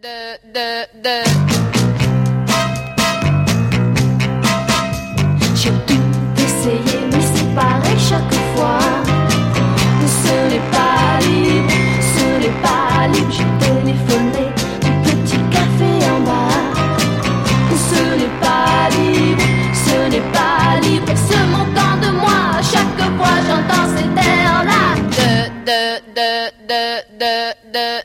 J'ai tout essayé, mais c'est pareil chaque fois. Ce n'est pas libre, ce n'est pas libre. J'ai téléphoné du petit café en bas. Ce n'est pas libre, ce n'est pas libre. Et se montant de moi, chaque fois j'entends cet air-là.